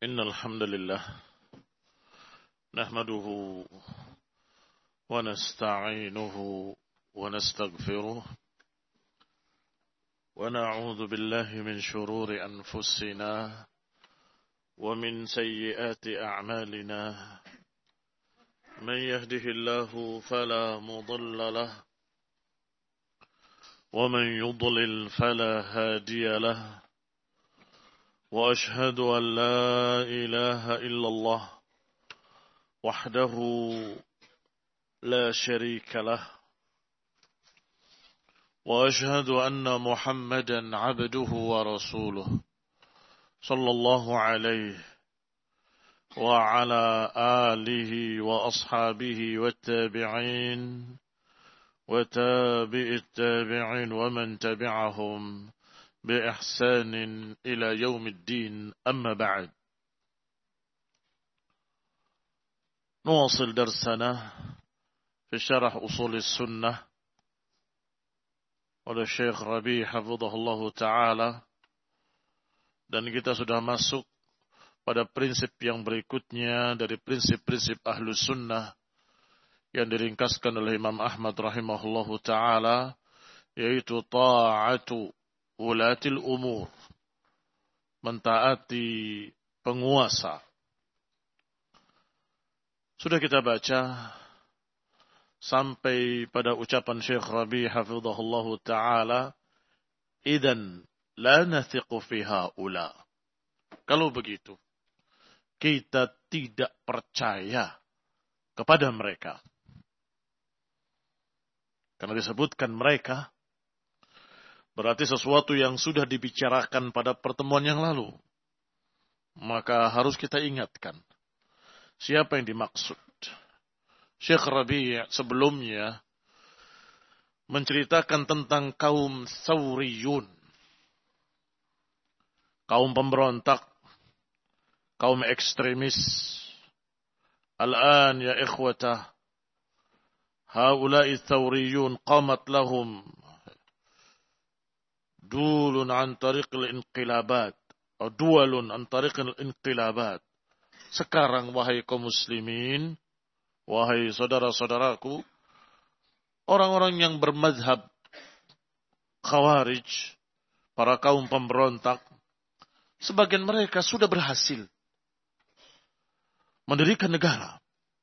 إن الحمد لله نحمده ونستعينه ونستغفره ونعوذ بالله من شرور أنفسنا ومن سيئات أعمالنا من يهده الله فلا مضل له ومن يضلل فلا هادي له وأشهد أن لا إله إلا الله وحده لا شريك له وأشهد أن محمدا عبده ورسوله صلى الله عليه وعلى آله وأصحابه والتابعين وتابع التابعين ومن تبعهم بإحسان إلى يوم الدين أما بعد نواصل درسنا في شرح أصول السنة oleh Syekh Rabi hafizahullah ta'ala, dan kita sudah masuk pada prinsip yang berikutnya dari prinsip-prinsip Ahlus Sunnah yang diringkaskan oleh Imam Ahmad rahimahullah ta'ala, yaitu ta'atu ulatil umur, mentaati penguasa. Sudah kita baca sampai pada ucapan Syekh Rabi hafizahullah ta'ala, idan la nathiqu fi haula. Kalau begitu, kita tidak percaya kepada mereka. Karena disebutkan mereka, berarti sesuatu yang sudah dibicarakan pada pertemuan yang lalu. Maka harus kita ingatkan siapa yang dimaksud. Syekh Rabi' sebelumnya menceritakan tentang kaum Thawriyun, kaum pemberontak, kaum ekstremis. Al-an ya ikhwatah, haula'i Thawriyun qamat lahum dulun an tariqil inqilabat atau dualun an tariqil inqilabat. Sekarang wahai kaum muslimin, wahai saudara-saudaraku, orang-orang yang bermadzhab Khawarij, para kaum pemberontak, sebagian mereka sudah berhasil mendirikan negara.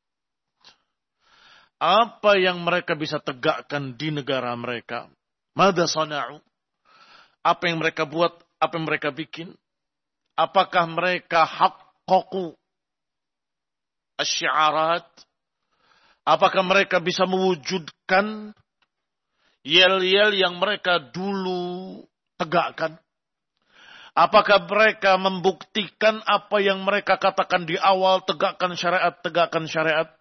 Apa yang mereka bisa tegakkan di negara mereka? Madza sana'u? Apa yang mereka buat, apa yang mereka bikin? Apakah mereka haqqaqu asy-syi'arat? Apakah mereka bisa mewujudkan yel-yel yang mereka dulu tegakkan? Apakah mereka membuktikan apa yang mereka katakan di awal, tegakkan syariat, tegakkan syariat?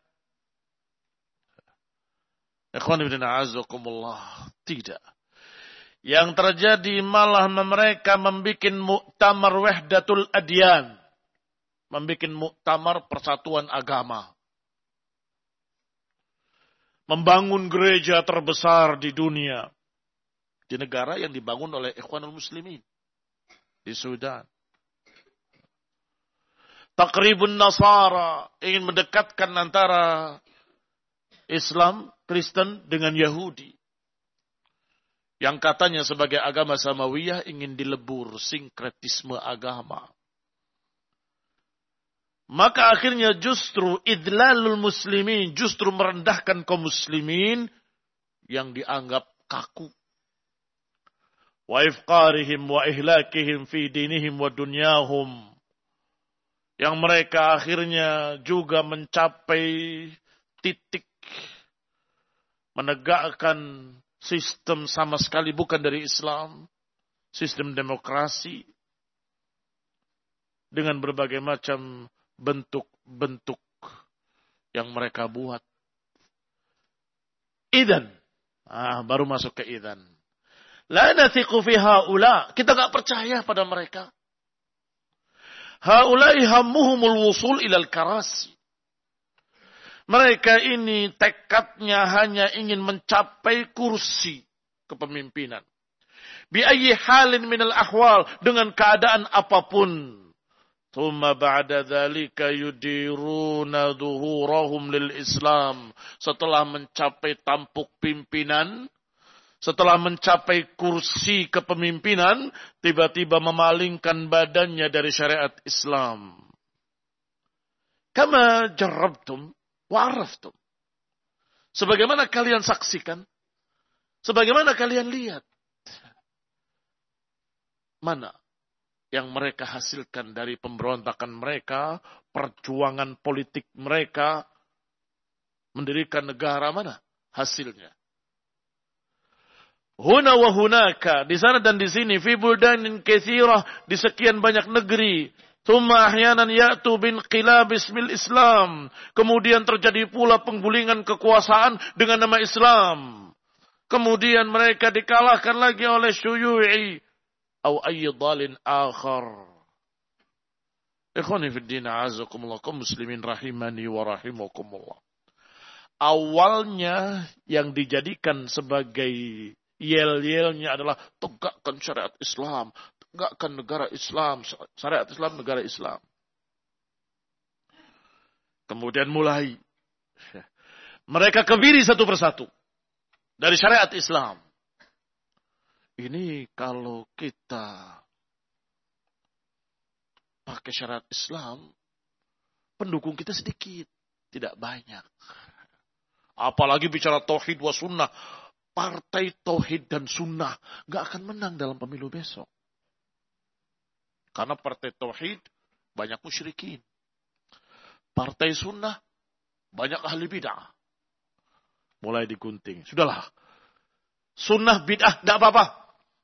Ikhwan ibn a'azakumullah, tidak. Yang terjadi malah mereka membuat muktamar wahdatul adyan. Membuat muktamar persatuan agama. Membangun gereja terbesar di dunia. Di negara yang dibangun oleh Ikhwanul Muslimin. Di Sudan. Taqribun Nasara. Ingin mendekatkan antara Islam, Kristen dengan Yahudi. Yang katanya sebagai agama Samawiyah ingin dilebur sinkretisme agama. Maka akhirnya justru idlalul muslimin, justru merendahkan kaum muslimin yang dianggap kaku. Wa ifqarihim wa ihlakihim fi dinihim wa dunyahum. Yang mereka akhirnya juga mencapai titik menegakkan sistem sama sekali bukan dari Islam. Sistem demokrasi. Dengan berbagai macam bentuk-bentuk yang mereka buat. Idan. Baru masuk ke idan. La nathiqu fi haula. Kita enggak percaya pada mereka. Haula'i hammuhumul wusul ilal karasi. Mereka ini tekadnya hanya ingin mencapai kursi kepemimpinan. Bi ayyi halin minal ahwal, dengan keadaan apapun. Thumma ba'da dzalika yudiruna dhuhurahum lil Islam. Setelah mencapai tampuk pimpinan, setelah mencapai kursi kepemimpinan, tiba-tiba memalingkan badannya dari syariat Islam. Kama jarrabtum wa araftum. Sebagaimana kalian saksikan, sebagaimana kalian lihat. Mana yang mereka hasilkan dari pemberontakan mereka, perjuangan politik mereka, mendirikan negara, mana hasilnya? Huna wa hunaka, di sana dan di sini, fi buldanin katsirah, di sekian banyak negeri. Tsumma ahyanan ya'tu bin qilab bismil Islam. Kemudian terjadi pula penggulingan kekuasaan dengan nama Islam. Kemudian mereka dikalahkan lagi oleh syuyu'i atau ayyi dhalin akhar. Ikhwani fid din, a'azakumullah, kaum muslimin rahimani wa rahimakumullah. Awalnya yang dijadikan sebagai yel-yelnya adalah tegakkan syariat Islam, tegakkan negara Islam, syariat Islam, negara Islam. Kemudian mulai mereka kebiri satu persatu dari syariat Islam. Ini kalau kita pakai syariat Islam, pendukung kita sedikit, tidak banyak. Apalagi bicara tauhid wa sunnah, partai tauhid dan sunnah gak akan menang dalam pemilu besok. Karena partai tauhid banyak musyrikin. Partai sunnah banyak ahli bid'ah. Mulai digunting. Sudahlah. Sunnah bid'ah tidak apa-apa.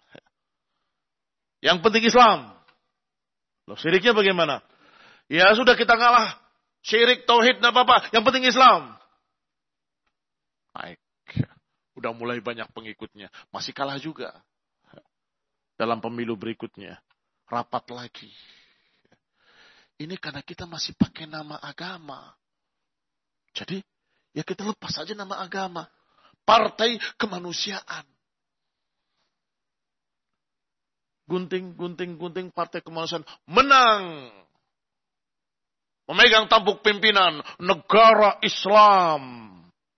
Yang penting Islam. Loh, syiriknya bagaimana? Ya sudah, kita ngalah. Syirik, tauhid, tidak apa-apa. Yang penting Islam. Baik. Udah mulai banyak pengikutnya. Masih kalah juga. Dalam pemilu berikutnya. Rapat lagi. Ini karena kita masih pakai nama agama. Jadi, ya kita lepas saja nama agama. Partai kemanusiaan. Gunting, partai kemanusiaan menang. Memegang tampuk pimpinan negara Islam.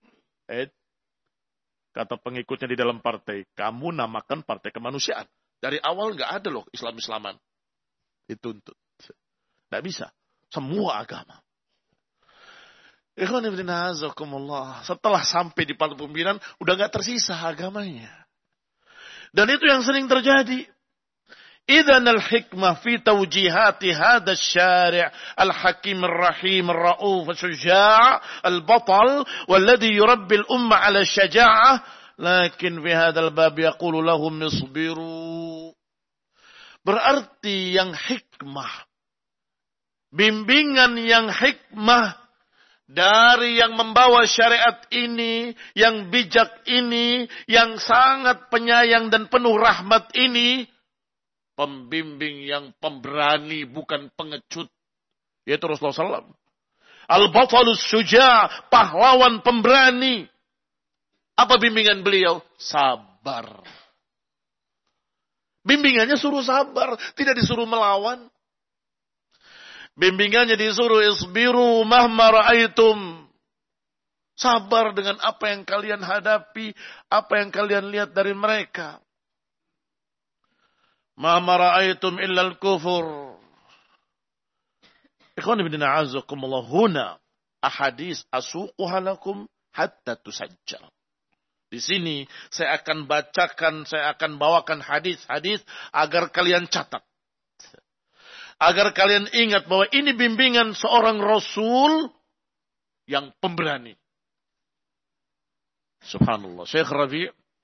Kata pengikutnya di dalam partai, kamu namakan partai kemanusiaan. Dari awal nggak ada loh Islam-Islaman. Dituntut. Nggak bisa. Semua agama. Ikhwan ibn azakumullah. Setelah sampai di partai pimpinan, udah nggak tersisa agamanya. Dan itu yang sering terjadi. إذن الحكمة في توجيهات هذا الشارع الحكيم الرحيم الرؤوف الشجاع البطل والذي يربي الأمة على الشجاعة لكن في هذا الباب يقول لهم اصبروا. Berarti yang hikmah, bimbingan yang hikmah dari yang membawa syariat ini, yang bijak ini, yang sangat penyayang dan penuh rahmat ini, pembimbing yang pemberani, bukan pengecut. Yaitu Rasulullah SAW. Al-Batalus Syuja', pahlawan pemberani. Apa bimbingan beliau? Sabar. Bimbingannya suruh sabar, tidak disuruh melawan. Bimbingannya disuruh isbiru mahma ra'aitum. Sabar dengan apa yang kalian hadapi, apa yang kalian lihat dari mereka. Ma mara'aitum illa al-kufur. Ikhwan ibn a'azakumullah, huna ahadis asuquha lakum hatta tusajjal. Di sini saya akan bacakan, saya akan bawakan hadis-hadis agar kalian catat. Agar kalian ingat bahwa ini bimbingan seorang Rasul yang pemberani. Subhanallah. Syekh Rabi'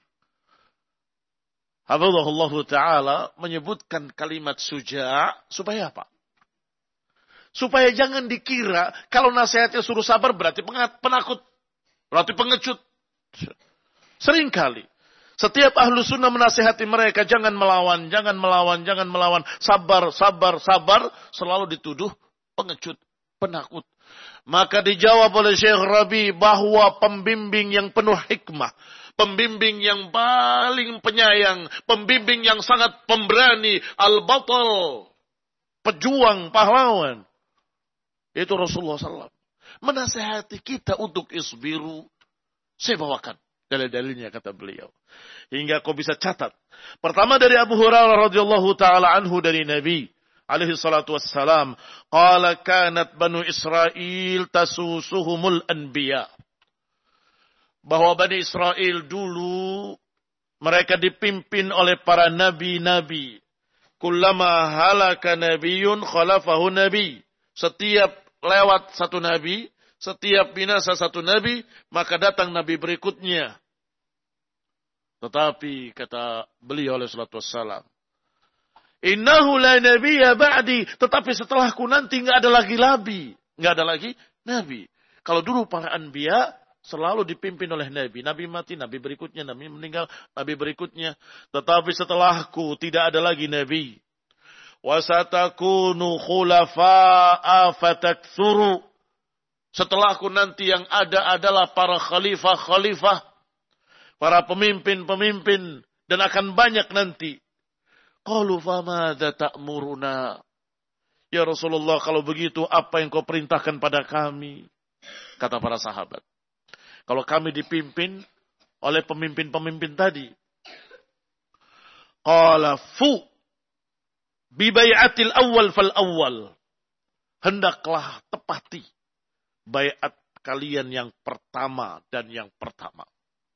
hafizahullah ta'ala menyebutkan kalimat suja' supaya apa? Supaya jangan dikira kalau nasihatnya suruh sabar berarti penakut. Berarti pengecut. Seringkali setiap ahlu sunnah menasihati mereka, jangan melawan, jangan melawan, jangan melawan. Sabar, sabar, sabar. Selalu dituduh pengecut, penakut. Maka dijawab oleh Syekh Rabi bahwa pembimbing yang penuh hikmah, pembimbing yang paling penyayang, pembimbing yang sangat pemberani, al-batal, pejuang, pahlawan. Itu Rasulullah SAW. Menasihati kita untuk isbiru. Saya bawakan dalil-dalilnya kata beliau. Hingga kau bisa catat. Pertama dari Abu Hurairah radhiyallahu taala anhu dari Nabi alaihi salatu wassalam, qala kanat banu Israil tasusuhumul anbiya. Bahwa Bani Israel dulu mereka dipimpin oleh para nabi-nabi. Kullama halaka nabiyyun khalafahu nabi. Setiap lewat satu nabi, setiap binasa satu nabi, maka datang nabi berikutnya. Tetapi kata beliau alaihi salatu wassalam, innahu la nabiyya ba'di, tetapi setelahku nanti enggak ada lagi nabi, enggak ada lagi nabi. Kalau dulu para anbiya selalu dipimpin oleh nabi, nabi mati, nabi berikutnya, nabi meninggal, nabi berikutnya. Tetapi setelahku tidak ada lagi nabi. Wasatakunu khulafa'a fatakthuru. Setelahku nanti yang ada adalah para khalifah-khalifah, para pemimpin-pemimpin, dan akan banyak nanti. Qalu famadza ta'muruna? Ya Rasulullah, kalau begitu apa yang kau perintahkan pada kami? Kata para sahabat. Kalau kami dipimpin oleh pemimpin-pemimpin tadi. Qala fu bi bai'atil awwal fal awwal. Hendaklah tepati baiat kalian yang pertama dan yang pertama.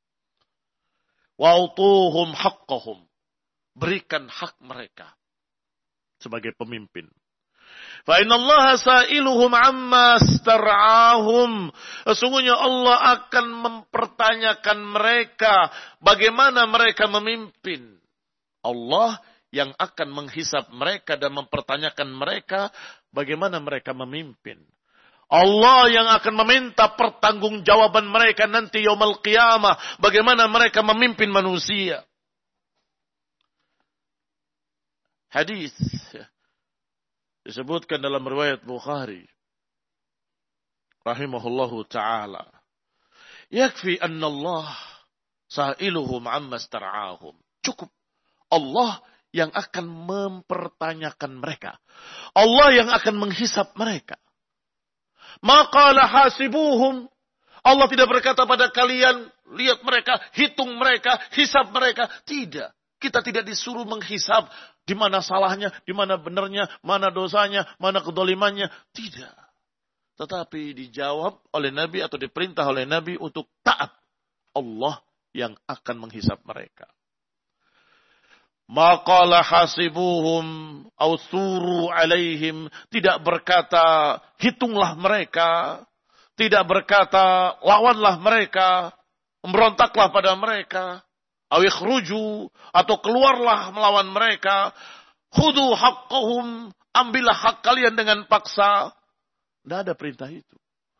Wa'tuhum haqqahum. Berikan hak mereka sebagai pemimpin. Fa inna Allah sa'iluhum amma star'ahum. Sesungguhnya Allah akan mempertanyakan mereka bagaimana mereka memimpin. Allah yang akan menghisap mereka dan mempertanyakan mereka bagaimana mereka memimpin. Allah yang akan meminta pertanggungjawaban mereka nanti yaumul qiyamah, bagaimana mereka memimpin manusia. Hadis disebutkan dalam riwayat Bukhari rahimahullahu ta'ala. Yakfi anna Allah sa'iluhum amma star'ahum. Cukup Allah yang akan mempertanyakan mereka. Allah yang akan menghisap mereka. Maqala hasibuhum. Allah tidak berkata pada kalian, lihat mereka, hitung mereka, hisap mereka. Tidak. Kita tidak disuruh menghisap di mana salahnya, di mana benarnya, mana dosanya, mana kedolimannya. Tidak. Tetapi dijawab oleh Nabi atau diperintah oleh Nabi untuk taat. Allah yang akan menghisap mereka. Maqala hasibuhum au suru alaihim. Tidak berkata hitunglah mereka. Tidak berkata lawanlah mereka. Memberontaklah pada mereka. Aw ikhruju, atau keluarlah melawan mereka. Khudu haqqahum, ambillah hak kalian dengan paksa. Tidak ada perintah itu.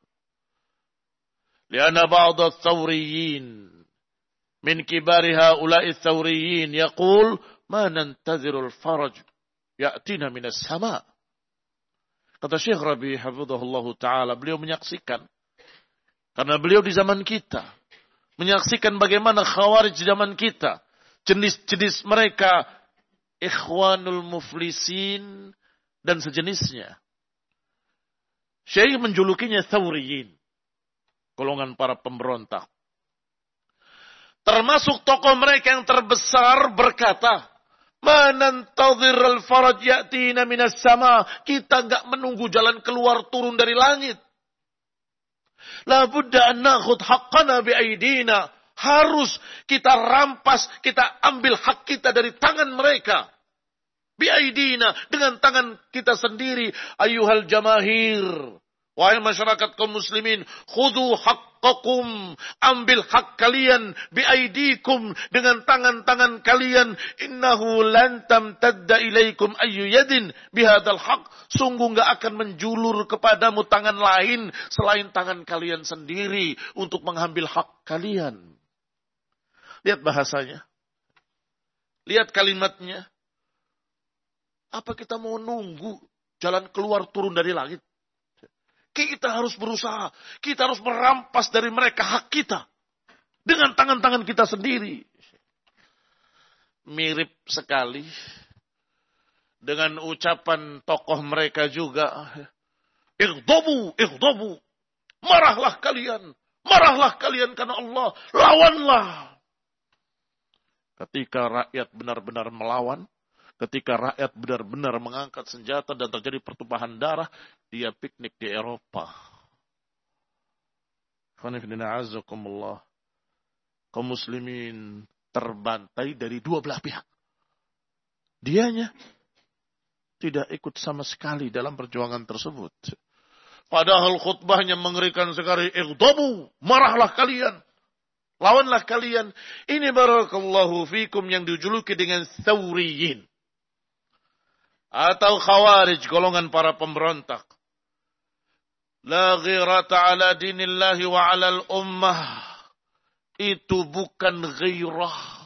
Lianna ba'da ats-tsawriyin min kibari haula'i ats-tsawriyin yaqul ma nantazirul faraj ya'tina minas sama. Kata Syekh Rabi hafizahullahu taala, beliau menyaksikan karena beliau di zaman kita menyaksikan bagaimana khawarij zaman kita, jenis-jenis mereka, ikhwanul muflisin dan sejenisnya. Syekh menjulukinya Thawriyin, golongan para pemberontak. Termasuk tokoh mereka yang terbesar berkata, "Manantadhir al-faraj ya'tina minas sama." Kita enggak menunggu jalan keluar turun dari langit. La budda an nakhud haqqana bi aidina. Harus kita rampas, kita ambil hak kita dari tangan mereka. Bi aidina, dengan tangan kita sendiri. Ayyuhal jamahir, wahai masyarakat kaum muslimin, khudhu haqqakum, ambil hak kalian, bi aidikum, dengan tangan-tangan kalian. Innahu lan tamtadda ilaikum ayyu yadin bihadzal haqq. Sungguh enggak akan menjulur kepadamu tangan lain selain tangan kalian sendiri untuk mengambil hak kalian. Lihat bahasanya. Lihat kalimatnya. Apa kita mau nunggu jalan keluar turun dari langit? Kita harus berusaha. Kita harus merampas dari mereka hak kita. Dengan tangan-tangan kita sendiri. Mirip sekali dengan ucapan tokoh mereka juga. Ighdabu, ighdabu. Marahlah kalian. Marahlah kalian karena Allah. Lawanlah. Ketika rakyat benar-benar melawan, ketika rakyat benar-benar mengangkat senjata dan terjadi pertumpahan darah, dia piknik di Eropa. Kaum muslimin terbantai dari dua belah pihak. Dianya tidak ikut sama sekali dalam perjuangan tersebut. Padahal khutbahnya mengerikan sekali. Ighdabu, marahlah kalian. Lawanlah kalian. Ini barakallahu fikum yang dijuluki dengan Thawriyin. Atau Khawarij, golongan para pemberontak. La ghirata ala dinillahi wa ala al-ummah. Itu bukan ghirah.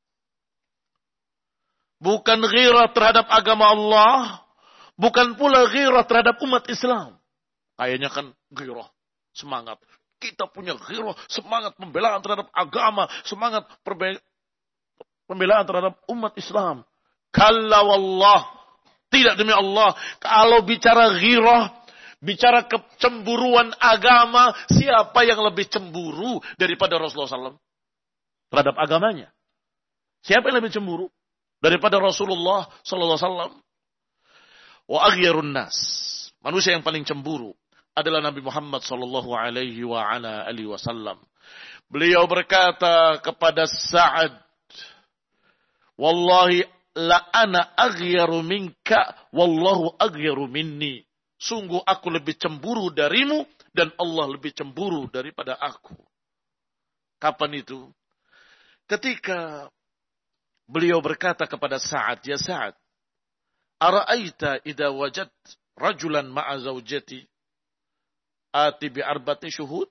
Bukan ghirah terhadap agama Allah. Bukan pula ghirah terhadap umat Islam. Kayaknya kan ghirah. Semangat. Kita punya ghirah. Semangat pembelaan terhadap agama. Semangat pembelaan terhadap umat Islam. Kalla wallah. Tidak demi Allah. Kalau bicara ghirah. Bicara kecemburuan agama. Siapa yang lebih cemburu daripada Rasulullah SAW? Terhadap agamanya. Siapa yang lebih cemburu daripada Rasulullah SAW? Wa aghyarun nas. Manusia yang paling cemburu adalah Nabi Muhammad sallallahu alaihi wa ala alihi wasallam. Beliau berkata kepada Sa'ad, "Wallahi la ana aghyaru minka wallahu aghyaru minni." Sungguh aku lebih cemburu darimu dan Allah lebih cemburu daripada aku. Kapan itu? Ketika beliau berkata kepada Sa'ad, "Ya Sa'ad, ara'aita idza wajad rajulan ma'a zaujati ati bi arba'ati syuhud?"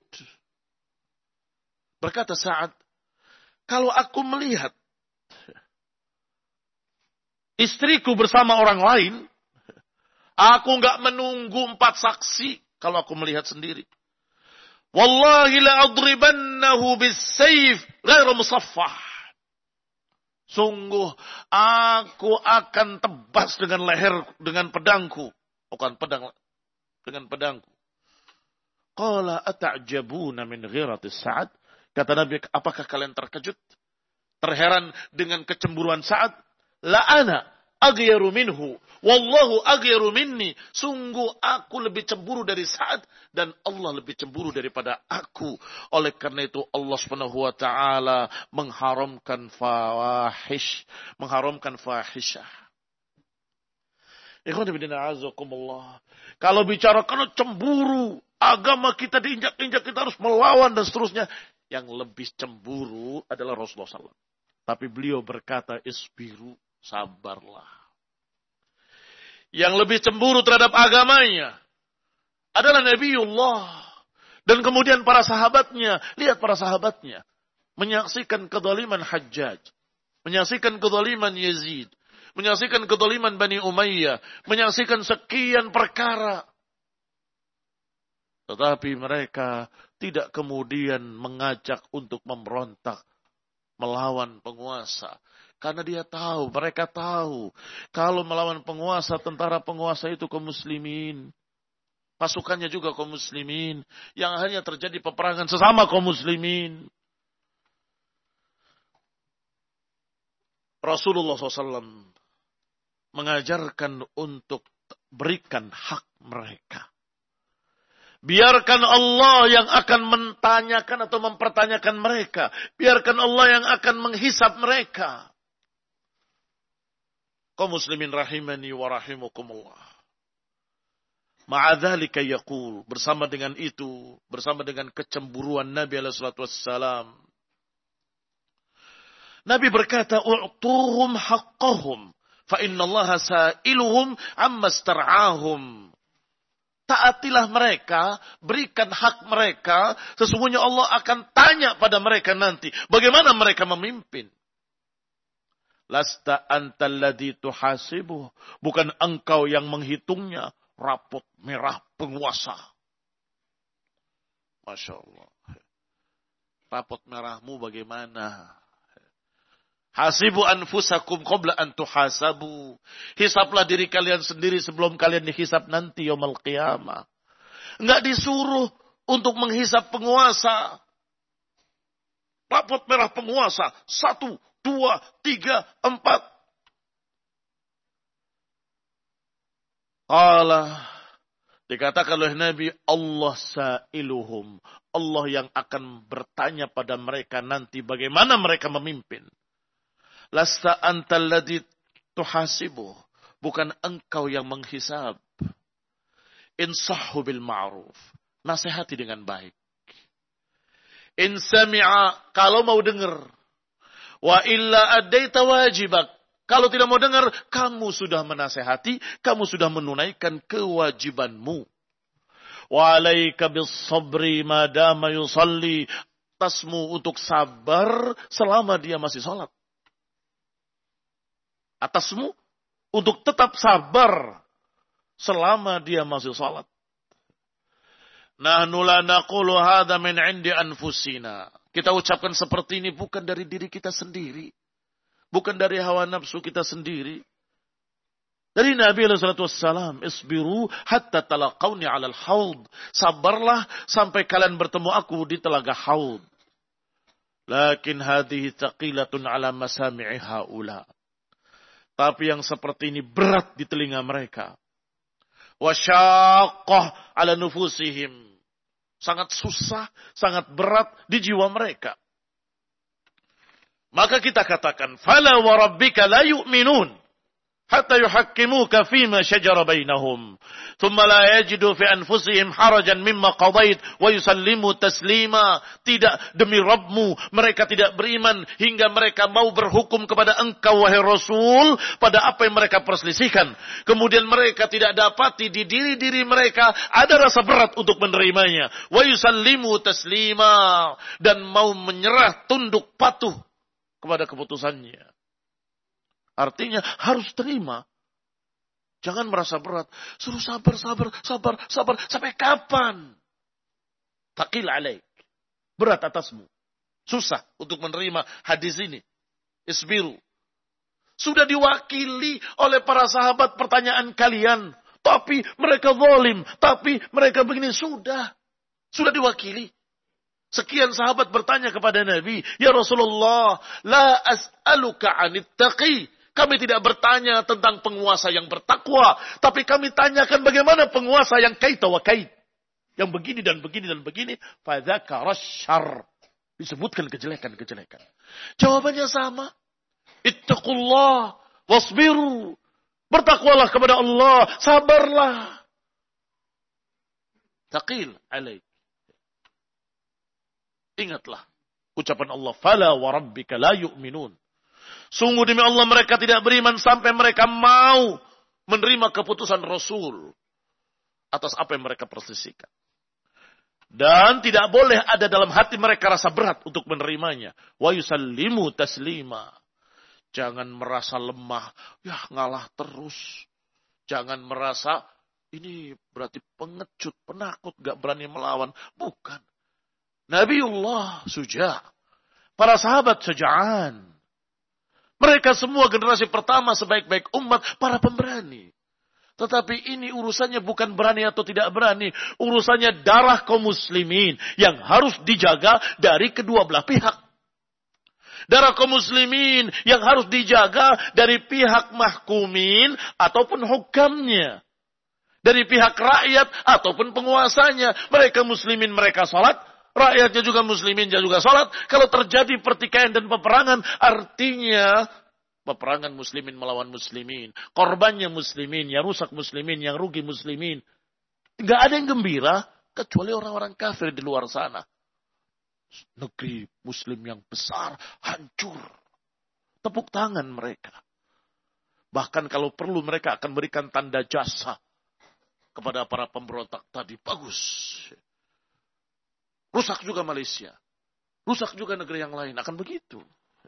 Berkata Sa'ad, kalau aku melihat istriku bersama orang lain, aku enggak menunggu 4 saksi kalau aku melihat sendiri. Wallahi la adribannahu bis-sayf ghairu musaffah. Sungguh aku akan tebas dengan leher dengan pedangku. Bukan pedang, dengan pedangku. Qala ata'jabuna min ghirati Sa'ad? Kata Nabi, apakah kalian terkejut? Terheran dengan kecemburuan Sa'ad? La ana aghyaru minhu. Wallahu aghyaru minni. Sungguh aku lebih cemburu dari Sa'ad. Dan Allah lebih cemburu daripada aku. Oleh karena itu Allah Subhanahu wa ta'ala mengharamkan fawahish. Mengharamkan fahishah. Kalau bicara karena cemburu, agama kita diinjak-injak, kita harus melawan dan seterusnya. Yang lebih cemburu adalah Rasulullah SAW. Tapi beliau berkata, isbiru, sabarlah. Yang lebih cemburu terhadap agamanya adalah Nabiullah. Dan kemudian para sahabatnya. Lihat para sahabatnya. Menyaksikan kezaliman Hajjaj. Menyaksikan kezaliman Yazid. Menyaksikan kezaliman Bani Umayyah. Menyaksikan sekian perkara. Tetapi mereka tidak kemudian mengajak untuk memberontak. Melawan penguasa. Karena dia tahu, mereka tahu. Kalau melawan penguasa, tentara penguasa itu kaum muslimin. Pasukannya juga kaum muslimin. Yang hanya terjadi peperangan sesama kaum muslimin. Rasulullah SAW mengajarkan untuk berikan hak mereka. Biarkan Allah yang akan mentanyakan atau mempertanyakan mereka. Biarkan Allah yang akan menghisap mereka. Kaum muslimin rahimani wa rahimakumullah. Ma'adzalika yaqul. Bersama dengan itu. Bersama dengan kecemburuan Nabi SAW. Nabi berkata, u'tuhum haqqahum. Fa inna allaha sa'iluhum amma star'ahum. Taatilah mereka, berikan hak mereka. Sesungguhnya Allah akan tanya pada mereka nanti. Bagaimana mereka memimpin. Lasta antal ladzi tuhasibuh. Bukan engkau yang menghitungnya. Rapot merah penguasa. Masya Allah. Rapot merahmu bagaimana? Hasibu anfusakum qabla an tuhasabu. Hisablah diri kalian sendiri sebelum kalian dihisab nanti yaumul qiyamah. Enggak disuruh untuk menghisab penguasa. Rapot merah penguasa. 1, 2, 3, 4. Dikatakan oleh Nabi, Allah sa'iluhum. Allah yang akan bertanya pada mereka nanti bagaimana mereka memimpin. Lasta antal ladzi tuhasibu. Bukan engkau yang menghisab. Insahhu bil ma'ruf. Nasihati dengan baik. In sami'a, kalau mau dengar. Wa illa addaita wajibak. Kalau tidak mau dengar, kamu sudah menasihati, kamu sudah menunaikan kewajibanmu. Wa alaika bis sabri madama yusalli. Atasmu untuk sabar selama dia masih salat. Atasmu untuk tetap sabar selama dia masih salat. Nahnu la naqulu hadza min 'indi anfusina. Kita ucapkan seperti ini bukan dari diri kita sendiri. Bukan dari hawa nafsu kita sendiri. Dari Nabi SAW, isbiru hatta talaqawni 'alal haud. Sabarlah sampai kalian bertemu aku di telaga haud. Lakin hadhihi thaqilatun 'ala masami'i haula. Tapi yang seperti ini berat di telinga mereka. Wasyaqqah 'ala nufusihim. Sangat susah, sangat berat di jiwa mereka. Maka kita katakan, fala wa rabbika la yu'minun hatta yuhakkimuka fima shajara bainahum thumma la yajidu fi anfusihim harajan mimma qadait wa yusallimu taslima. Tidak, demi Rabbmu mereka tidak beriman hingga mereka mau berhukum kepada engkau wahai Rasul pada apa yang mereka perselisihkan. Kemudian mereka tidak dapati di diri-diri mereka ada rasa berat untuk menerimanya. Wa yusallimu taslima, dan mau menyerah tunduk patuh kepada keputusannya. Artinya harus terima. Jangan merasa berat. Suruh sabar. Sampai kapan? Taqil alaik. Berat atasmu. Susah untuk menerima hadis ini. Isbiru. Sudah diwakili oleh para sahabat pertanyaan kalian. Tapi mereka zalim. Tapi mereka begini. Sudah diwakili. Sekian sahabat bertanya kepada Nabi. Ya Rasulullah. La as'aluka anit taqi. Kami tidak bertanya tentang penguasa yang bertakwa. Tapi kami tanyakan bagaimana penguasa yang kaita wa kait. Yang begini dan begini dan begini. Fadzakara syarr. Disebutkan kejelekan-kejelekan. Jawabannya sama. Ittaqullah wasbiru. Bertakwalah kepada Allah. Sabarlah. Taqil alaik. Ingatlah. Ucapan Allah. Fala wa rabbika la yu'minun. Sungguh demi Allah mereka tidak beriman sampai mereka mau menerima keputusan Rasul atas apa yang mereka perselisihkan. Dan tidak boleh ada dalam hati mereka rasa berat untuk menerimanya. Wa yusallimu taslima. Jangan merasa lemah. Ya ngalah terus. Jangan merasa ini berarti pengecut, penakut, gak berani melawan. Bukan. Nabiullah suja. Para sahabat suja'an. Mereka semua generasi pertama sebaik-baik umat, para pemberani. Tetapi ini urusannya bukan berani atau tidak berani. Urusannya darah kaum muslimin yang harus dijaga dari kedua belah pihak. Darah kaum muslimin yang harus dijaga dari pihak mahkumin ataupun hukamnya. Dari pihak rakyat ataupun penguasanya. Mereka muslimin, mereka salat. Rakyatnya juga muslimin, juga salat. Kalau terjadi pertikaian dan peperangan, artinya peperangan muslimin melawan muslimin. Korbannya muslimin, yang rusak muslimin, yang rugi muslimin. Tidak ada yang gembira, kecuali orang-orang kafir di luar sana. Negeri muslim yang besar, hancur. Tepuk tangan mereka. Bahkan kalau perlu mereka akan berikan tanda jasa kepada para pemberontak tadi. Bagus. Rusak juga Malaysia. Rusak juga negeri yang lain. Akan begitu.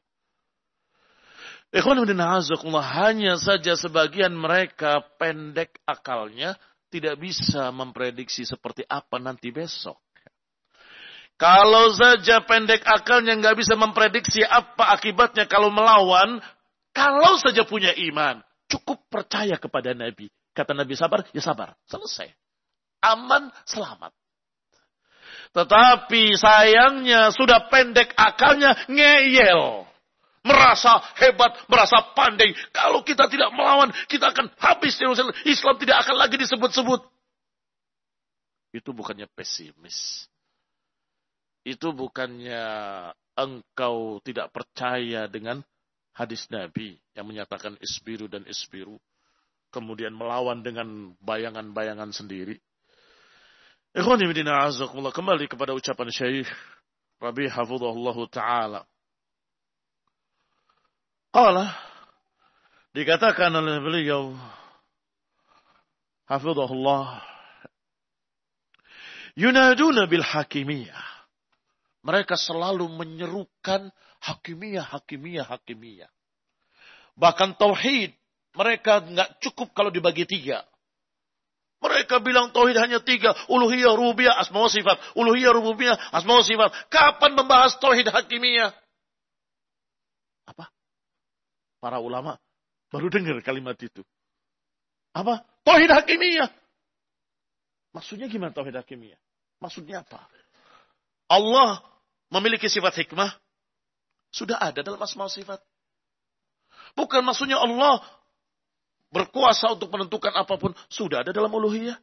Hanya saja sebagian mereka pendek akalnya. Tidak bisa memprediksi seperti apa nanti besok. Kalau saja pendek akalnya nggak bisa memprediksi apa akibatnya kalau melawan, kalau saja punya iman, cukup percaya kepada Nabi. Kata Nabi sabar, ya sabar. Selesai. Aman, selamat. Tetapi sayangnya sudah pendek akalnya, ngeyel. Merasa hebat, merasa pandai. Kalau kita tidak melawan, kita akan habis. Islam tidak akan lagi disebut-sebut. Itu bukannya pesimis. Itu bukannya engkau tidak percaya dengan hadis Nabi yang menyatakan isbiru dan isbiru. Kemudian melawan dengan bayangan-bayangan sendiri. Ikhwani fillah azakumullah, kembali kepada ucapan Syekh Rabi' hafizahullah taala. Qala, dikatakan oleh beliau hafizahullah, yunaduna bil hakimiyah. Mereka selalu menyerukan hakimiyah, hakimiyah, hakimiyah. Bahkan tauhid, mereka nggak cukup kalau dibagi 3. Mereka bilang tauhid hanya 3. Uluhiyah, rububiyah, asma wa sifat. Uluhiyah, rububiyah, asma wa sifat. Kapan membahas tauhid hakimiyah? Apa? Para ulama baru dengar kalimat itu. Apa? Tauhid hakimiyah. Maksudnya gimana tauhid hakimiyah? Maksudnya apa? Allah memiliki sifat hikmah. Sudah ada dalam asma wa sifat. Bukan maksudnya Allah berkuasa untuk menentukan apapun. Sudah ada dalam uluhiyah.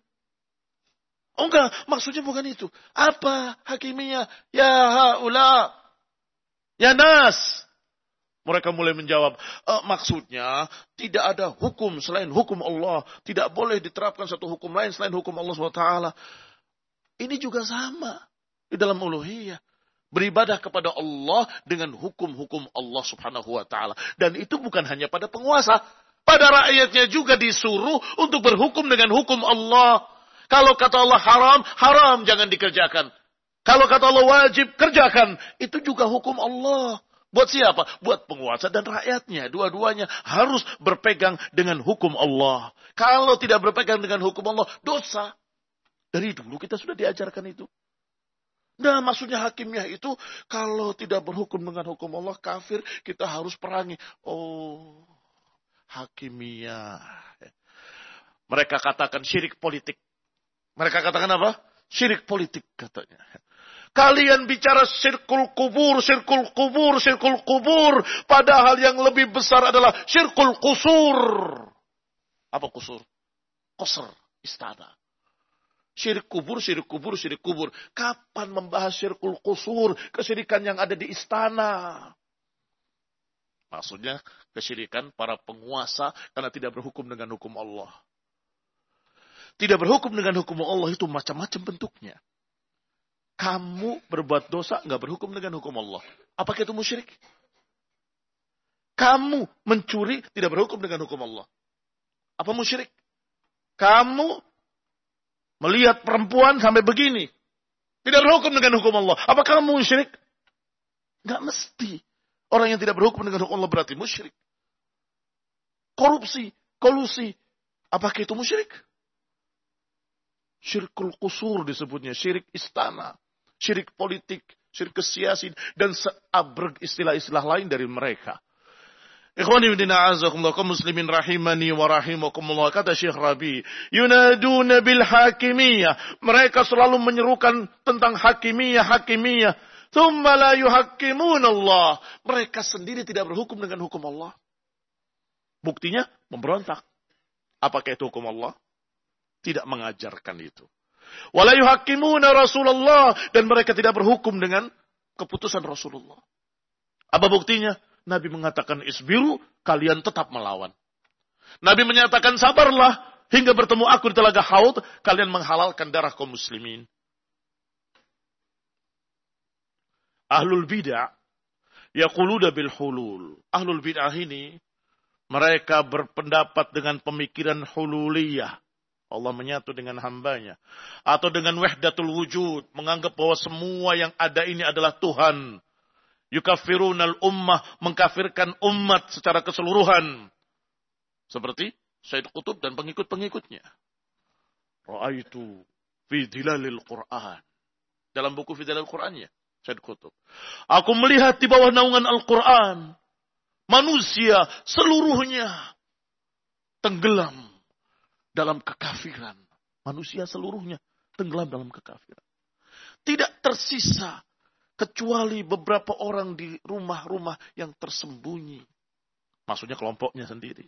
Oh enggak, maksudnya bukan itu. Apa hakimiyah? Ya haula. Ya nas. Mereka mulai menjawab, maksudnya tidak ada hukum selain hukum Allah. Tidak boleh diterapkan satu hukum lain selain hukum Allah SWT. Ini juga sama di dalam uluhiyah. Beribadah kepada Allah dengan hukum-hukum Allah Subhanahu wa taala. Dan itu bukan hanya pada penguasa, pada rakyatnya juga disuruh untuk berhukum dengan hukum Allah. Kalau kata Allah haram, haram jangan dikerjakan. Kalau kata Allah wajib, kerjakan. Itu juga hukum Allah. Buat siapa? Buat penguasa dan rakyatnya. Dua-duanya harus berpegang dengan hukum Allah. Kalau tidak berpegang dengan hukum Allah, dosa. Dari dulu kita sudah diajarkan itu. Nah, maksudnya hakimiyah itu kalau tidak berhukum dengan hukum Allah kafir, kita harus perangi. Oh, hakimiyah. Mereka katakan syirik politik. Mereka katakan apa? Syirik politik katanya. Kalian bicara syirkul kubur, syirkul kubur, syirkul kubur. Padahal yang lebih besar adalah syirkul kusur. Apa kusur? Qasr, istana. Syirik kubur, syirik kubur, syirik kubur. Kapan membahas syirkul kusur? Kesyirikan yang ada di istana. Maksudnya kesyirikan para penguasa karena tidak berhukum dengan hukum Allah. Tidak berhukum dengan hukum Allah itu macam-macam bentuknya. Kamu berbuat dosa nggak berhukum dengan hukum Allah. Apakah itu musyrik? Kamu mencuri tidak berhukum dengan hukum Allah. Apa musyrik? Kamu melihat perempuan sampai begini. Tidak berhukum dengan hukum Allah. Apakah kamu musyrik? Nggak mesti. Orang yang tidak berhukum dengan hukum Allah berarti musyrik. Korupsi, kolusi. Apakah itu musyrik? Syirkul kusur disebutnya. Syirik istana. Syirik politik. Syirik kesiasi. Dan seabreg istilah-istilah lain dari mereka. Ikhwani bidina azakumullah kaum muslimin rahimani wa rahimakumullah, kata Syekh Rabi, yunaduna bil hakimiyah. Mereka selalu menyerukan tentang hakimiyah, hakimiyah. Tsumma la yuhakkimun Allah. Mereka sendiri tidak berhukum dengan hukum Allah. Buktinya memberontak. Apakah itu hukum Allah? Tidak mengajarkan itu. Wala yuhakkimuna Rasulullah, dan mereka tidak berhukum dengan keputusan Rasulullah. Apa buktinya? Nabi mengatakan isbiru, kalian tetap melawan. Nabi menyatakan sabarlah, hingga bertemu aku di telaga Haud, kalian menghalalkan darah kaum muslimin. Ahlul bid'ah yaquluna bil hulul. Ahlul bid'ah ini mereka berpendapat dengan pemikiran hululiyah. Allah menyatu dengan hambanya. Atau dengan wahdatul wujud, menganggap bahwa semua yang ada ini adalah Tuhan. Yukafirunal ummah, mengkafirkan umat secara keseluruhan. Seperti Sayyid Qutb dan pengikut-pengikutnya. Ra'aitu fi dilalil Qur'an. Dalam buku Fidal Al-Qurannya, Said Qutb. Aku melihat di bawah naungan Al-Quran, manusia seluruhnya tenggelam dalam kekafiran. Manusia seluruhnya tenggelam dalam kekafiran. Tidak tersisa kecuali beberapa orang di rumah-rumah yang tersembunyi. Maksudnya kelompoknya sendiri.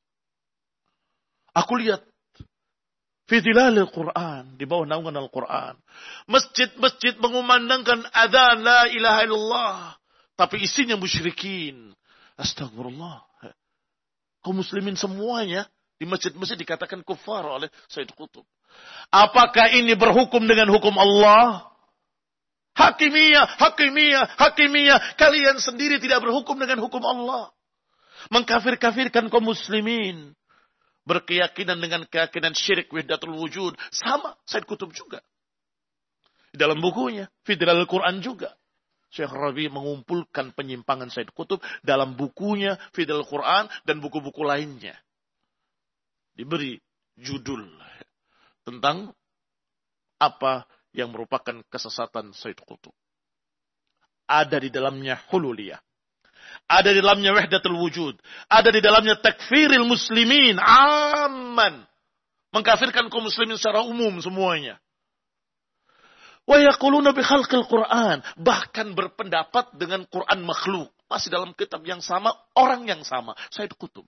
Aku lihat fi dhilalil Quran, di bawah naungan Al-Quran. Masjid-masjid mengumandangkan adzan la ilaha illallah. Tapi isinya musyrikin. Astagfirullah. Kaum muslimin semuanya di masjid-masjid dikatakan kufar oleh Said Qutb. Apakah ini berhukum dengan hukum Allah? Hakimiyah, hakimiyah, hakimiyah. Kalian sendiri tidak berhukum dengan hukum Allah. Mengkafir-kafirkan kaum muslimin. Berkeyakinan dengan keyakinan syirik wahdatul wujud. Sama Said Qutb juga. Dalam bukunya, Fidal Al-Quran juga. Syekh Rabi mengumpulkan penyimpangan Said Qutb dalam bukunya Fidal Al-Quran dan buku-buku lainnya. Diberi judul tentang apa yang merupakan kesesatan Said Qutb. Ada di dalamnya hululiyah. Ada di dalamnya wahdatul wujud. Ada di dalamnya takfiril muslimin. Aman. Mengkafirkan kaum muslimin secara umum semuanya. Wa yaquluna bi khalqil Qur'an. Bahkan berpendapat dengan Quran makhluk. Masih dalam kitab yang sama, orang yang sama. Said Qutb.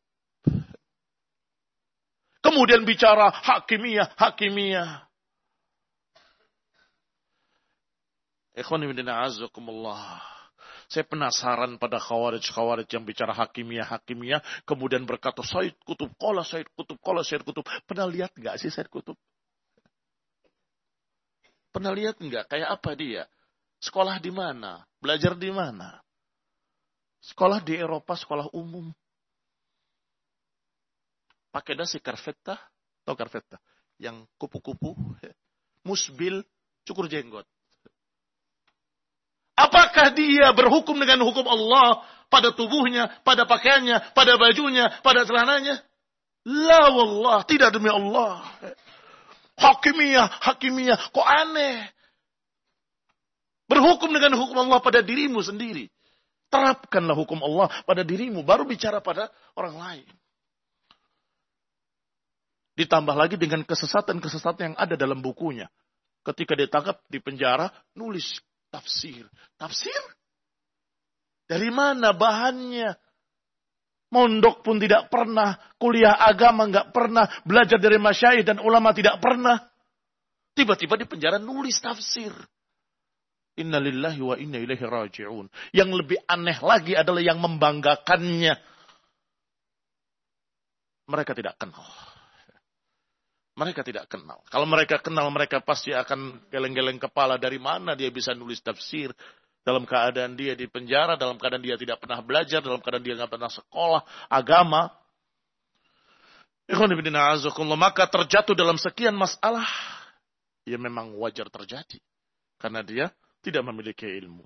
Kemudian bicara hakimiyah, hakimiyah. Ikhwan fillah a'azzakumullah. Saya penasaran pada khawarij yang bicara hakimiyah, hakimiyah. Kemudian berkata, Said Qutb, qala Said Qutb, qala Said Qutb. Pernah lihat enggak sih Said Qutb? Pernah lihat enggak? Kayak apa dia? Sekolah di mana? Belajar di mana? Sekolah di Eropa, sekolah umum. Pakai dasi karfetta. Tahu karfetta? Yang kupu-kupu. Musbil, cukur jenggot. Apakah dia berhukum dengan hukum Allah pada tubuhnya, pada pakaiannya, pada bajunya, pada celananya? La wallah, tidak demi Allah. Hakimiyah, hakimiyah, kok aneh. Berhukum dengan hukum Allah pada dirimu sendiri. Terapkanlah hukum Allah pada dirimu, baru bicara pada orang lain. Ditambah lagi dengan kesesatan-kesesatan yang ada dalam bukunya. Ketika ditangkap di penjara, nulis tafsir. Tafsir? Dari mana bahannya? Mondok pun tidak pernah. Kuliah agama nggak pernah. Belajar dari masyayikh dan ulama tidak pernah. Tiba-tiba di penjara nulis tafsir. Inna lillahi wa inna ilaihi raji'un. Yang lebih aneh lagi adalah yang membanggakannya. Mereka tidak kenal. Mereka tidak kenal. Kalau mereka kenal, mereka pasti akan geleng-geleng kepala. Dari mana dia bisa nulis tafsir? Dalam keadaan dia di penjara, dalam keadaan dia tidak pernah belajar, dalam keadaan dia tidak pernah sekolah, agama. Maka terjatuh dalam sekian masalah. Ya memang wajar terjadi. Karena dia tidak memiliki ilmu.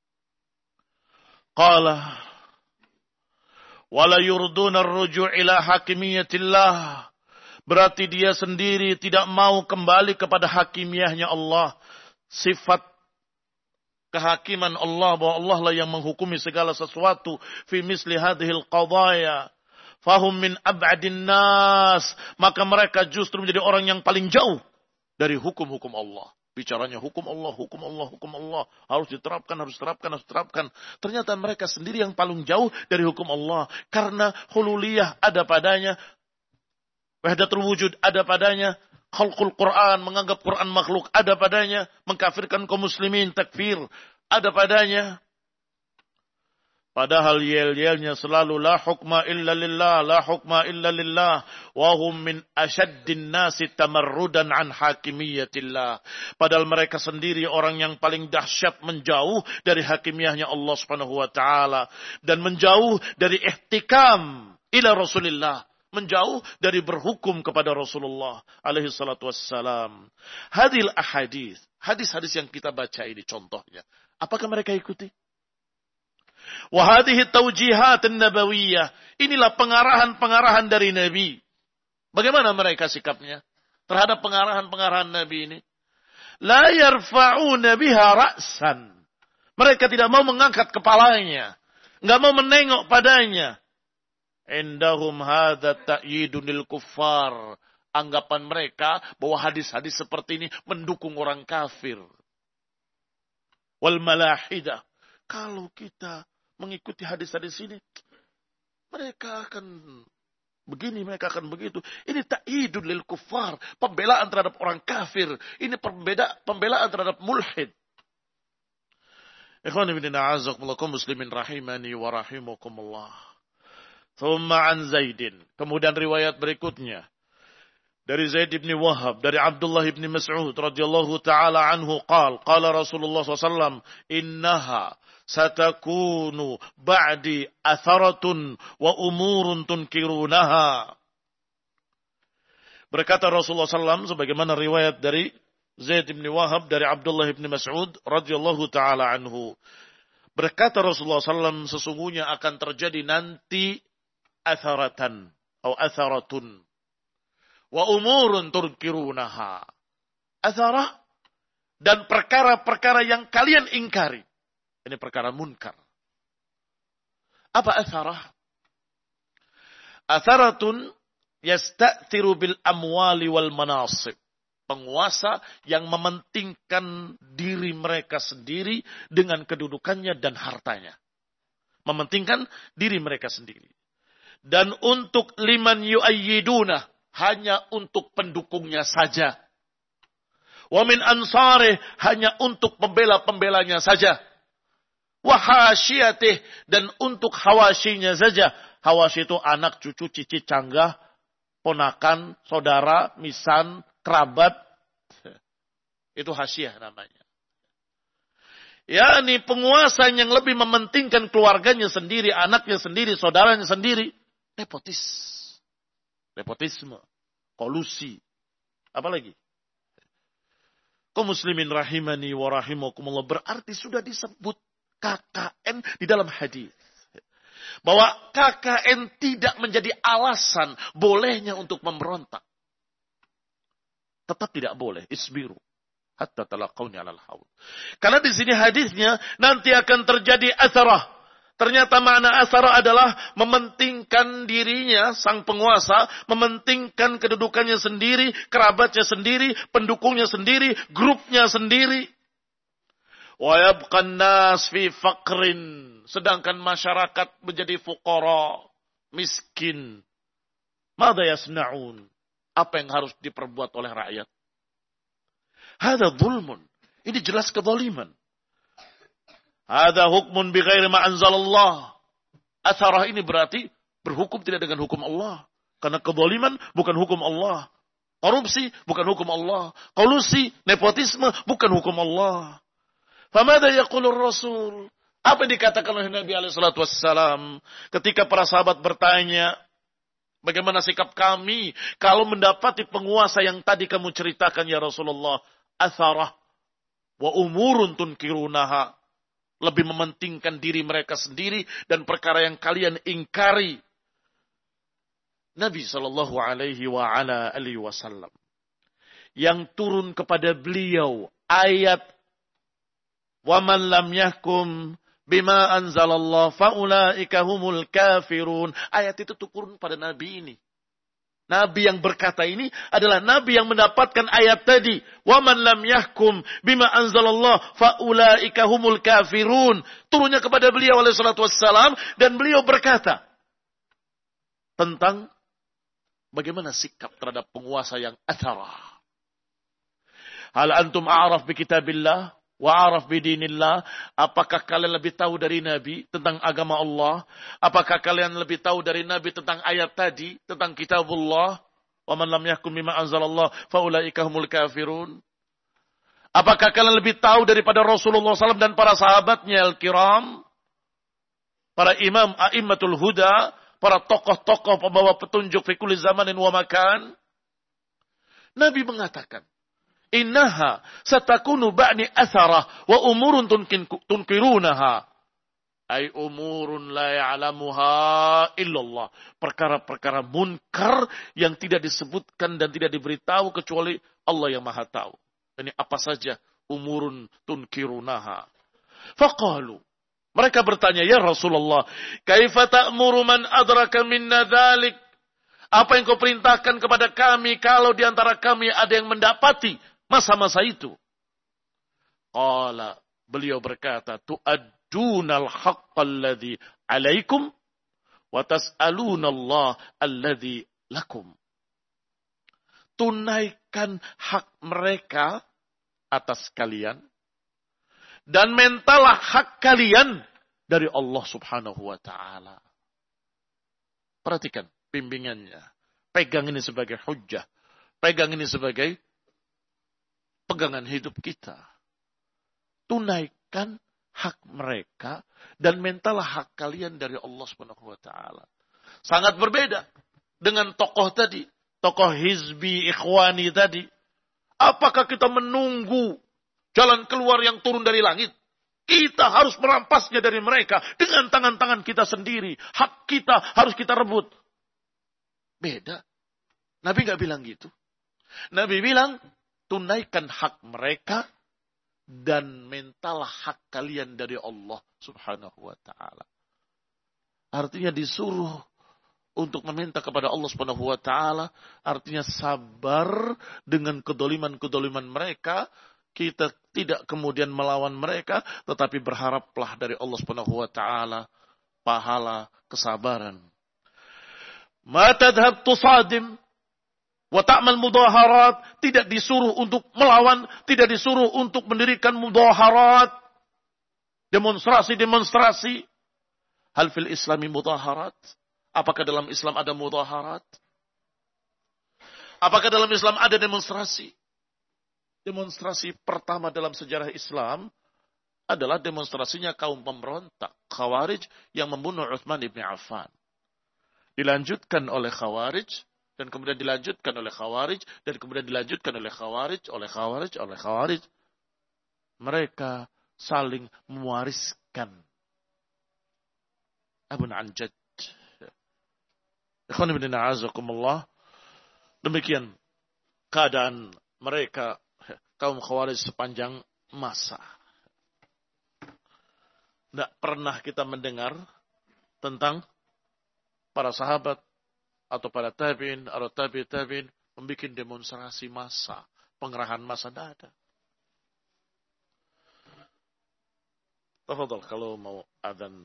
Qala. Wala yurduna ar-ruju' ila hakimiyatillah. Berarti dia sendiri tidak mau kembali kepada hakimiyahnya Allah. Sifat kehakiman Allah, bahwa Allah lah yang menghukumi segala sesuatu. Fi misli hadhil qadaya. Fahum min ab'adin nas. Maka mereka justru menjadi orang yang paling jauh dari hukum-hukum Allah. Bicaranya hukum Allah, hukum Allah, hukum Allah. Harus diterapkan, harus diterapkan, harus diterapkan. Ternyata mereka sendiri yang paling jauh dari hukum Allah. Karena hululiyah ada padanya. Wahdatul wujud ada padanya. Khalqul Quran, menganggap Quran makhluk ada padanya. Mengkafirkan kaum muslimin, takfir ada padanya. Padahal yel-yelnya selalu la hukma illa lillah, la hukma illa lillah. Wahum min asyaddin nasi tamarrudan an hakimiyatillah. Padahal mereka sendiri orang yang paling dahsyat menjauh dari hakimiyahnya Allah subhanahu wa ta'ala. Dan menjauh dari ihtikam ila Rasulillah. Menjauh dari berhukum kepada Rasulullah alaihi salatu wassalam. Hadil ahadith. Hadis-hadis yang kita baca ini contohnya. Apakah mereka ikuti? Wahadihi taujihat nabawiyah. Inilah pengarahan-pengarahan dari Nabi. Bagaimana mereka sikapnya terhadap pengarahan-pengarahan Nabi ini? la yarfa'una biha ra'san. Mereka tidak mau mengangkat kepalanya, enggak mau menengok padanya. Indahum hadza ta'yidun lil kuffar. Anggapan mereka bahwa hadis-hadis seperti ini mendukung orang kafir. Wal malahidah. Kalau kita mengikuti hadis-hadis ini, mereka akan begini, mereka akan begitu. Ini ta'yidun lil kuffar, pembelaan terhadap orang kafir. Ini pembelaan terhadap mulhid. Ikhwan fillah a'azzakumullah muslimin rahimani wa rahimakumullah. Thumma an Zaidin. Kemudian riwayat berikutnya dari Zaid bin Wahab, dari Abdullah bin Mas'ud radhiyallahu taala anhu qala Rasulullah SAW, innaha satakunu ba'di atharatun wa umurun tunkirunaha. Berkata Rasulullah SAW sebagaimana riwayat dari Zaid bin Wahab dari Abdullah bin Mas'ud radhiyallahu taala anhu. Berkata Rasulullah SAW, sesungguhnya akan terjadi nanti atharatan atau atharatun wa umurun turkirunaha. Atharah dan perkara-perkara yang kalian ingkari. Ini perkara munkar. Apa atharah? Atharatun yasta'thiru bil amwali wal manasib. Penguasa yang mementingkan diri mereka sendiri dengan kedudukannya dan hartanya. Mementingkan diri mereka sendiri. Dan untuk liman yu'ayyiduna, hanya untuk pendukungnya saja. Wa min ansarih, hanya untuk pembela-pembelanya saja. Wa hasyiyatih, dan untuk hawasyinya saja. Hawasyi itu anak, cucu, cicit, canggah, ponakan, saudara, misan, kerabat. Itu hasyiyah namanya. yakni penguasa yang lebih mementingkan keluarganya sendiri, anaknya sendiri, saudaranya sendiri. Nepotisme, kolusi. Apalagi? Kaum muslimin rahimani wa rahimakumullah, berarti sudah disebut KKN di dalam hadis. Bahwa KKN tidak menjadi alasan bolehnya untuk memberontak. Tetap tidak boleh. Isbiru hatta talaqawni 'alal haud. Karena di sini hadisnya nanti akan terjadi asarah. Ternyata makna asarah adalah mementingkan dirinya, sang penguasa, mementingkan kedudukannya sendiri, kerabatnya sendiri, pendukungnya sendiri, grupnya sendiri. Wa yabqan nas fi faqrin. Sedangkan masyarakat menjadi fuqara, miskin. Madza yasna'un? Apa yang harus diperbuat oleh rakyat? Hada zulmun. Ini jelas kezaliman. Hada hukmun bighairi ma anzalallah. Asarah ini berarti berhukum tidak dengan hukum Allah. Karena kezaliman bukan hukum Allah. Korupsi bukan hukum Allah. Kolusi, nepotisme bukan hukum Allah. Famada yaqulur Rasul? Apa yang dikatakan oleh Nabi SAW ketika para sahabat bertanya, bagaimana sikap kami kalau mendapati penguasa yang tadi kamu ceritakan ya Rasulullah? Atharah wa umurun tunkirunaha. Lebih mementingkan diri mereka sendiri dan perkara yang kalian ingkari. Nabi SAW yang turun kepada beliau ayat وَمَنْ لَمْ يَحْكُمْ بِمَا أَنْزَلَ اللَّهُ فَأُولَئِكَ هُمُ الْكَافِرُونَ. Ayat itu turun pada Nabi ini. Nabi yang berkata ini adalah Nabi yang mendapatkan ayat tadi. وَمَنْ لَمْ يَحْكُمْ بِمَا أَنْزَلَ اللَّهُ فَأُولَئِكَ هُمُ الْكَافِرُونَ. Turunnya kepada beliau alaihissalam dan beliau berkata tentang bagaimana sikap terhadap penguasa yang atharah. Hal antum a'raf bi kitabillah wa'araf bidinillah. Apakah kalian lebih tahu dari Nabi tentang agama Allah? Apakah kalian lebih tahu dari Nabi tentang ayat tadi, tentang kitabullah? Wa man lam yahkum bima anzalallah fa ulaika humul kafirun. Apakah kalian lebih tahu daripada Rasulullah SAW dan para sahabatnya al-kiram? Para imam a'immatul huda, para tokoh-tokoh pembawa petunjuk fi kulli zamanin wa makan? Nabi mengatakan, innaha satakunu ba'ni atharah wa umurun tunkirunaha. Ay umurun la ya'lamuha illallah. Perkara-perkara munkar yang tidak disebutkan dan tidak diberitahu kecuali Allah yang Maha tahu. Ini apa saja umurun tunkirunaha. Faqalu, mereka bertanya, ya Rasulullah, kaifa ta'muru man adraka minna dzalik? Apa yang kau perintahkan kepada kami kalau di antara kami ada yang mendapati masa-masa itu? Qala, beliau berkata, tu'addunal haqqal ladzi 'alaikum wa tas'alunallah alladzi lakum. Tunaikan hak mereka atas kalian dan mintalah hak kalian dari Allah Subhanahu wa taala. Perhatikan bimbingannya. Pegang ini sebagai hujjah. Pegang ini sebagai pegangan hidup kita. Tunaikan hak mereka dan mintalah hak kalian dari Allah Subhanahu wa taala. Sangat berbeda dengan tokoh tadi, tokoh hizbi ikhwani tadi. Apakah kita menunggu jalan keluar yang turun dari langit? Kita harus merampasnya dari mereka dengan tangan-tangan kita sendiri. Hak kita harus kita rebut. Beda. Nabi nggak bilang gitu. Nabi bilang, tunaikan hak mereka dan mintalah hak kalian dari Allah Subhanahu wa taala. Artinya disuruh untuk meminta kepada Allah Subhanahu wa taala, artinya sabar dengan kedoliman-kedoliman mereka. Kita tidak kemudian melawan mereka, tetapi berharaplah dari Allah Subhanahu wa taala pahala kesabaran. Ma tadhhab tusadim wa ta'mal mudaharat, tidak disuruh untuk melawan, tidak disuruh untuk mendirikan mudaharat, demonstrasi-demonstrasi. Hal fil Islami mudaharat? Apakah dalam Islam ada mudaharat? Apakah dalam Islam ada demonstrasi? Demonstrasi pertama dalam sejarah Islam adalah demonstrasinya kaum pemberontak Khawarij yang membunuh Utsman bin Affan. Dilanjutkan oleh Khawarij, dan kemudian dilanjutkan oleh Khawarij, dan kemudian dilanjutkan oleh Khawarij, oleh Khawarij. Mereka saling mewariskan abun an jadd. Ikhwan ibn a'azakumullah. Demikian keadaan mereka kaum Khawarij sepanjang masa. Tidak pernah kita mendengar tentang para sahabat atau para tabi'in atau tabi'in membuat demonstrasi massa, pengerahan massa, tidak ada. Tafadhal kalau mau adzan.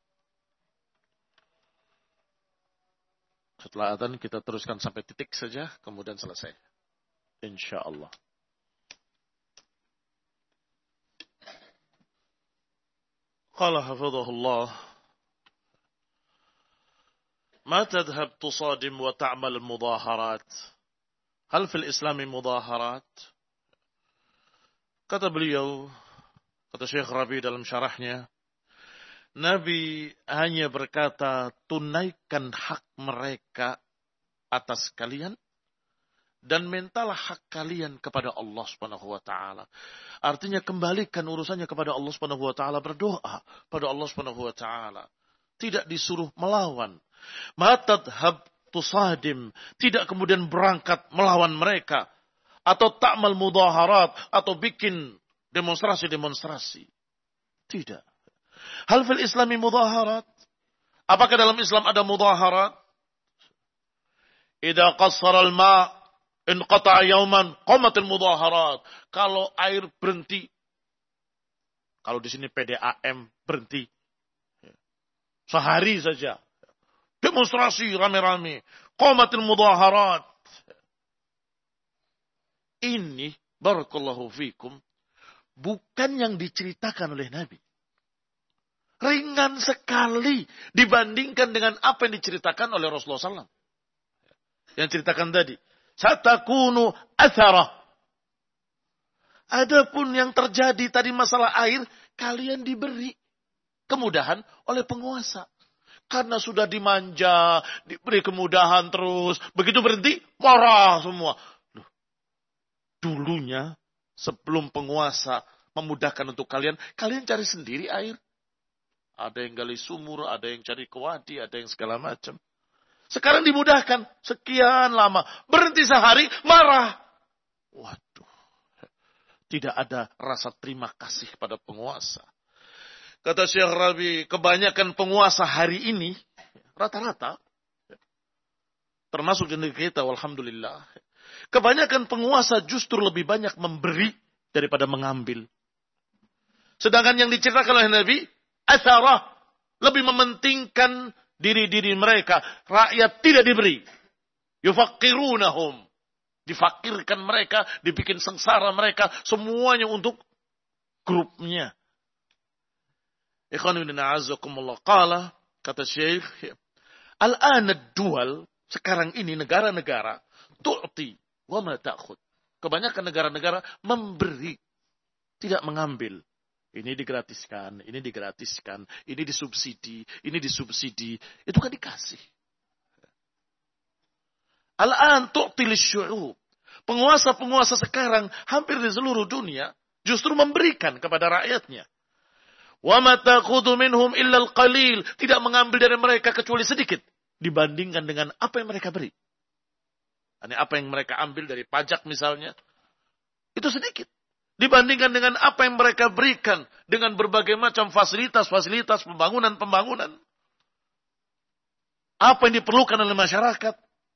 Setelah adzan kita teruskan sampai titik saja, kemudian selesai. InsyaAllah. Qala hafidhahullah. Ma tadhhab tusadim wa ta'mal mudaharat. Hal fil Islami mudaharat? Kata beliau, kata Syekh Rabi dalam syarahnya, Nabi hanya berkata, tunaikan hak mereka atas kalian dan mintalah hak kalian kepada Allah Subhanahu wa taala. Artinya kembalikan urusannya kepada Allah Subhanahu wa taala, berdoa pada Allah Subhanahu wa taala. Tidak disuruh melawan. Ma tadhhab tusadim, tidak kemudian berangkat melawan mereka atau ta'mal mudaharat atau bikin demonstrasi-demonstrasi. Tidak. Hal fil Islami mudaharat? Apakah dalam Islam ada mudaharat? Idza qassara al-ma' inqata'a yawman qamatil mudaharat. Kalau air berhenti, kalau di sini PDAM berhenti sehari saja, demonstrasi rame-rame, qamatil mudaharat. Ini barakallahu fikum bukan yang diceritakan oleh Nabi. Ringan sekali dibandingkan dengan apa yang diceritakan oleh Rasulullah SAW. Yang ceritakan tadi. Satakunu atharah. Adapun yang terjadi tadi masalah air, kalian diberi kemudahan oleh penguasa. Karena sudah dimanja, diberi kemudahan terus. Begitu berhenti, marah semua. Dulunya, sebelum penguasa memudahkan untuk kalian, kalian cari sendiri air. Ada yang gali sumur, ada yang cari ke wadi, ada yang segala macam. Sekarang dimudahkan. Sekian lama. Berhenti sehari, marah. Waduh. Tidak ada rasa terima kasih pada penguasa. Kata Syekh Rabi, kebanyakan penguasa hari ini, rata-rata, termasuk di negeri kita, walhamdulillah. Kebanyakan penguasa justru lebih banyak memberi daripada mengambil. Sedangkan yang diceritakan oleh Nabi, asarah, lebih mementingkan diri-diri mereka. Rakyat tidak diberi. Yufakirunahum. Difakirkan mereka, dibikin sengsara mereka, semuanya untuk grupnya. Ikhwan ibn a'azakumullah qala, kata Syekh, al-ana dual, sekarang ini negara-negara, tu'ti wa ma ta'khud. Kebanyakan negara-negara memberi, tidak mengambil. Ini digratiskan, ini digratiskan, ini disubsidi, ini disubsidi. Itu kan dikasih. Al-an tu'ti lisyu'ub. Penguasa-penguasa sekarang hampir di seluruh dunia justru memberikan kepada rakyatnya. Wa ma ta'khudhu minhum illa al-qalil, tidak mengambil dari mereka kecuali sedikit dibandingkan dengan apa yang mereka beri. Ini apa yang mereka ambil dari pajak misalnya, itu sedikit dibandingkan dengan apa yang mereka berikan dengan berbagai macam fasilitas-fasilitas pembangunan-pembangunan. Apa yang diperlukan oleh masyarakat.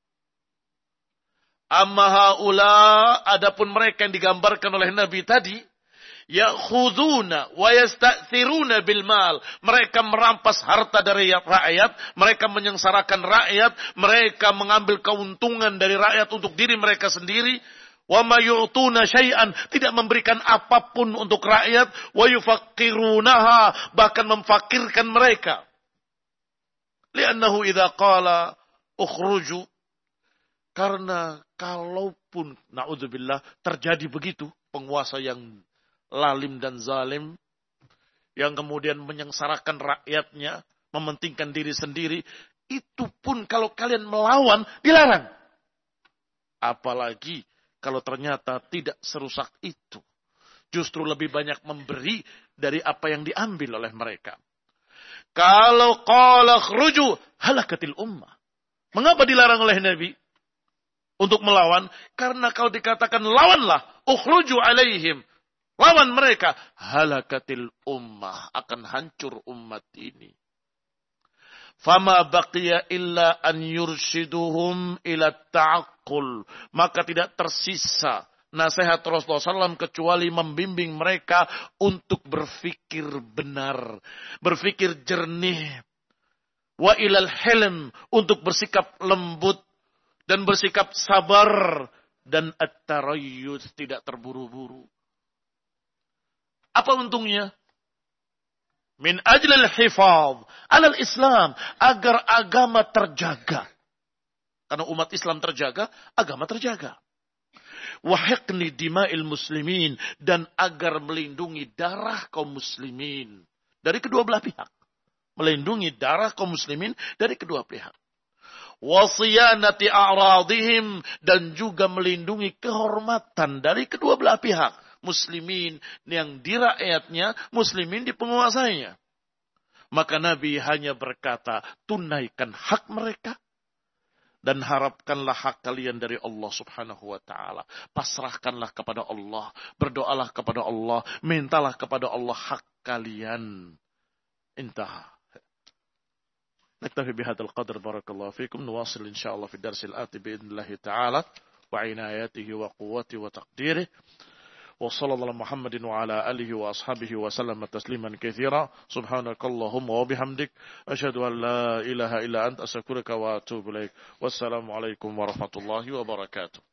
Amma haula, adapun mereka yang digambarkan oleh Nabi tadi, ya'khuduna wa yasta'thiruna bil mal. Mereka merampas harta dari rakyat, mereka menyengsarakan rakyat, mereka mengambil keuntungan dari rakyat untuk diri mereka sendiri. Wa ma yu'tuna syai'an, tidak memberikan apapun untuk rakyat, wa yufaqirunaha, bahkan memfakirkan mereka. Li'annahu idza qala ukhruju, karena kalaupun na'udzubillah terjadi begitu, penguasa yang lalim dan zalim, yang kemudian menyengsarakan rakyatnya, mementingkan diri sendiri, itu pun kalau kalian melawan, dilarang. Apalagi kalau ternyata tidak serusak itu. Justru lebih banyak memberi dari apa yang diambil oleh mereka. Kalau qala khruju, halakatil ummah. Mengapa dilarang oleh Nabi untuk melawan? Karena kalau dikatakan lawanlah, ukhruju alaihim, lawan mereka, halakatil ummah, akan hancur umat ini. Fama baqiya illa an yurshiduhum ila ta'aqqul, maka tidak tersisa nasihat Rasulullah SAW kecuali membimbing mereka untuk berfikir benar, berfikir jernih. Wa ilal hilm, untuk bersikap lembut dan bersikap sabar, dan at-tarayyus, tidak terburu-buru. Apa untungnya? Min ajlil hifadh alal Islam, agar agama terjaga. Karena umat Islam terjaga, agama terjaga. Wa hiqni dima'il muslimin, dan agar melindungi darah kaum muslimin dari kedua belah pihak. Melindungi darah kaum muslimin dari kedua pihak. Wa siyanati a'radihim, dan juga melindungi kehormatan dari kedua belah pihak. Muslimin yang di rakyatnya, muslimin di penguasanya. Maka Nabi hanya berkata, tunaikan hak mereka dan harapkanlah hak kalian dari Allah Subhanahu wa taala. Pasrahkanlah kepada Allah, berdoalah kepada Allah, mintalah kepada Allah hak kalian. Intah. Naktafi bihadzal qadar, barakallahu fikum. Nuwasil insyaallah fi darsil ati biidznillah taala wa inayatihi wa quwwati wa taqdirih. وصلى الله على محمد وعلى آله وأصحابه وسلم تسليما كثيرا. سبحانك اللهم وبحمدك أشهد أن لا إله إلا أنت أستغفرك وأتوب إليك. والسلام عليكم ورحمة الله وبركاته.